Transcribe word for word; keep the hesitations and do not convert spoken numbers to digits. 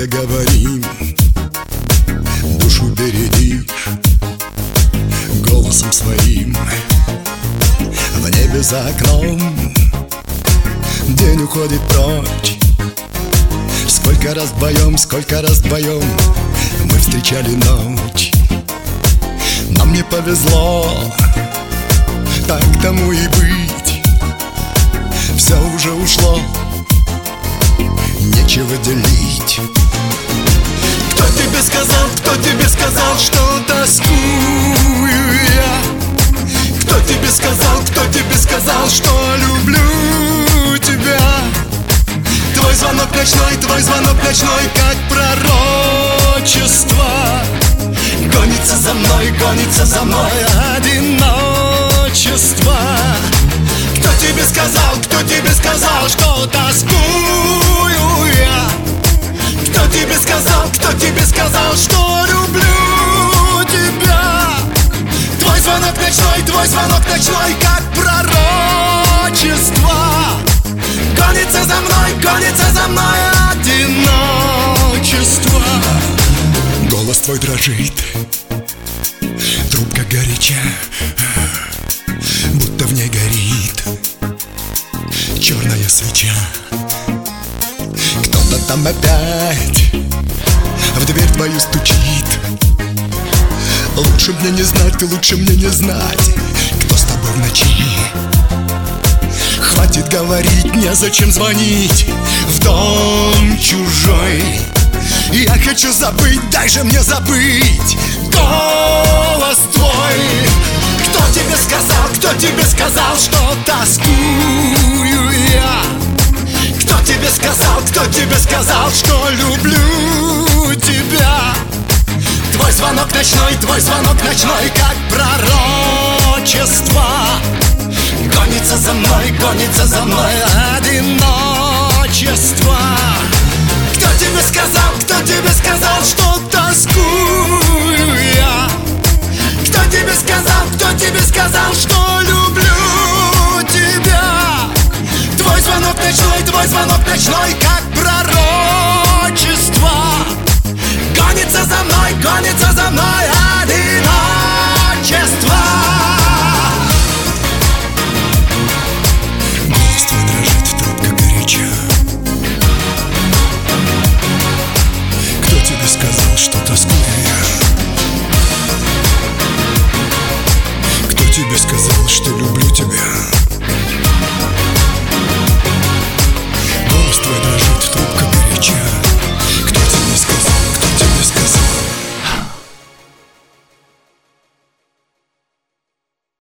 долго говорим, душу бередишь голосом своим. В небе за окном день уходит прочь. Сколько раз вдвоем, сколько раз вдвоем мы встречали ночь. Нам не повезло, так тому и быть. Все уже ушло, нечего делить. Кто тебе сказал, кто тебе сказал, что тоскую я? Кто тебе сказал, кто тебе сказал, что люблю тебя? Твой звонок ночной, твой звонок ночной, как пророчество. Гонится за мной, гонится за мной одиночество. Кто тебе сказал, кто тебе сказал, что тоскую я? Кто тебе сказал, кто тебе сказал, что люблю тебя? Твой звонок ночной, твой звонок ночной, как пророчество. Гонится за мной, гонится за мной одиночество. Голос твой дрожит, трубка горяча, будто в ней горит черная свеча. Кто-то там опять в дверь твою стучит. Лучше мне не знать, лучше мне не знать, кто с тобой в ночи. Хватит говорить, незачем звонить в дом чужой. Я хочу забыть, дай же мне забыть голос твой. Кто тебе сказал, кто тебе сказал, что тоскую я? Кто тебе сказал, кто тебе сказал, что люблю тебя? Твой звонок ночной, твой звонок ночной, как пророчество. Гонится за мной, гонится за мной одиночество. Кто тебе сказал, кто тебе сказал, что тоскую я? Кто тебе сказал, кто тебе сказал, что люблю тебя? Твой звонок ночной, твой звонок ночной, как